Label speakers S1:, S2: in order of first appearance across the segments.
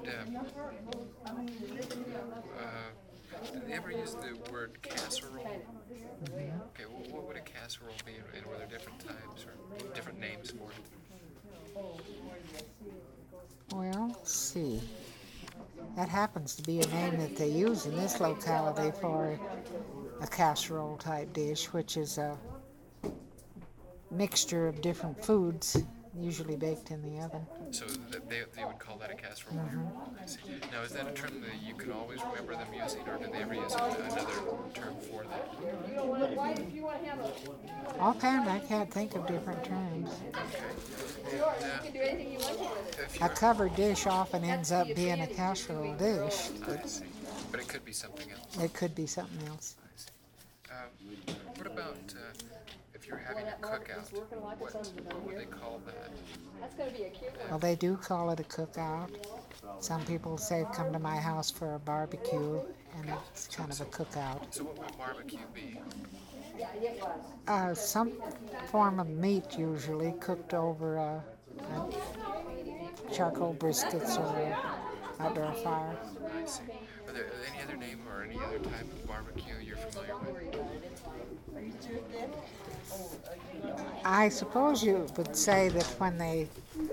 S1: would did they ever use the word casserole? Okay, what would a casserole be, and were there different types or different names for it?
S2: Well, let's see. That happens to be a name that they use in this locality for a casserole type dish, which is a mixture of different foods, usually baked in the oven.
S1: So they would call that a casserole? I see. Now, is that a term that you can always remember them using, or did they ever use another term for that?
S2: Offhand, I can't think of different terms.
S1: Okay.
S2: A covered dish often ends up being a casserole dish,
S1: I see. But it could be something else.
S2: it could be something else.
S1: I see. What about if you're having a cookout? What would they call that?
S2: Well, they do call it a cookout. Some people say, come to my house for a barbecue, and it's kind of a cookout.
S1: So what would barbecue be?
S2: Some form of meat, usually, cooked over a charcoal briskets or an outdoor fire.
S1: I see. Are there any other name or any other type of barbecue you're familiar with?
S2: I suppose you would say that when they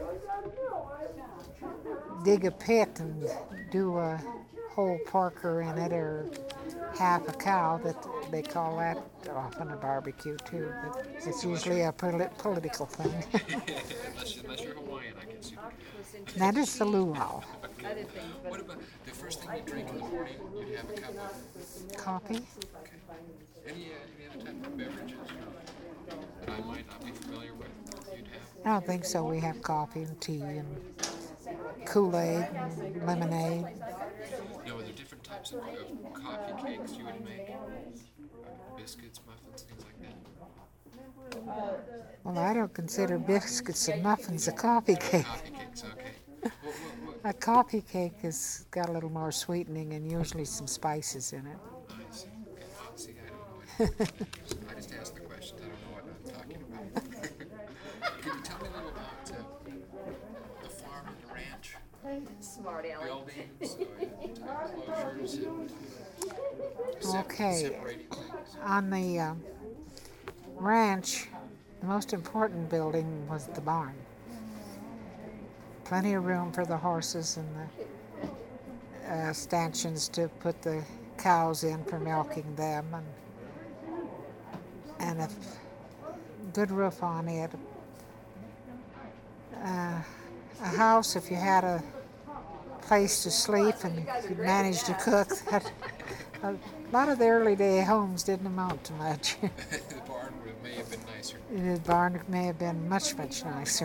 S2: dig a pit and do a whole porker in it or half a cow, that they call that often a barbecue too. But it's usually a political thing.
S1: Unless you're Hawaiian, I guess.
S2: That is the luau.
S1: Okay. What about the first thing you drink in the morning? You'd have a cup of
S2: Coffee?
S1: okay. Any other type of beverages that I might not be familiar with? You'd have.
S2: I don't think so. We have coffee and tea and Kool-Aid and lemonade.
S1: No, are there different types of coffee cakes you would make? Biscuits, muffins, things like that?
S2: Well, I don't consider biscuits and muffins a coffee cake.
S1: Coffee cakes, okay.
S2: A coffee cake has got a little more sweetening and usually some spices in it.
S1: I see. Okay, well, see, I don't know what. I just asked the question. I don't know what I'm talking about. Can you tell me a little about the farm and the ranch?
S3: Smart aleck.
S1: Buildings, enclosures, and
S2: Okay.
S1: separating things.
S2: On the ranch, the most important building was the barn. Plenty of room for the horses and the stanchions to put the cows in for milking them, and a good roof on it. A house, if you had a place to sleep and could manage to cook. A lot of the early day homes didn't amount to much.
S1: The barn may have been nicer.
S2: The barn may have been much, much nicer.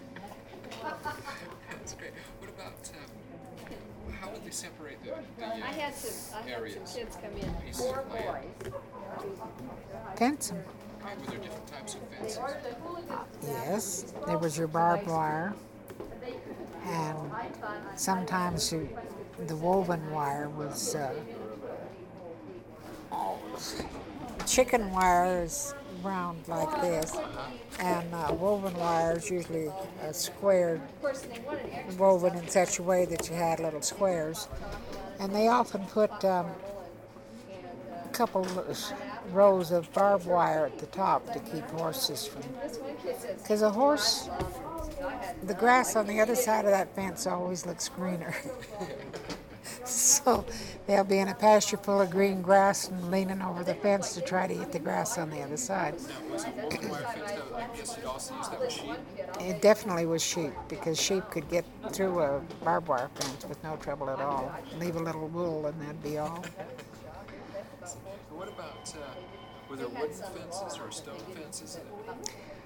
S1: That's great. What about how would they separate the
S3: I had some
S1: areas?
S3: kids come in,
S1: Pieces
S3: 4
S1: of land.
S3: boys.
S2: Fencing.
S1: Okay, were there different types of fences?
S2: Yes, there was your barbed wire, and sometimes the woven wire was chicken wire is round like this, and woven wire is usually a square, woven in such a way that you had little squares, and they often put a couple rows of barbed wire at the top to keep horses from, because a horse, the grass on the other side of that fence always looks greener. So they'll be in a pasture full of green grass and leaning over the fence to try to eat the grass on the other side.
S1: Now, was it woven wire fence? I guess you'd also use that with sheep.
S2: It definitely was sheep, because sheep could get through a barbed wire fence with no trouble at all. Leave a little wool and that'd be all.
S1: What about, were there wooden fences or stone fences?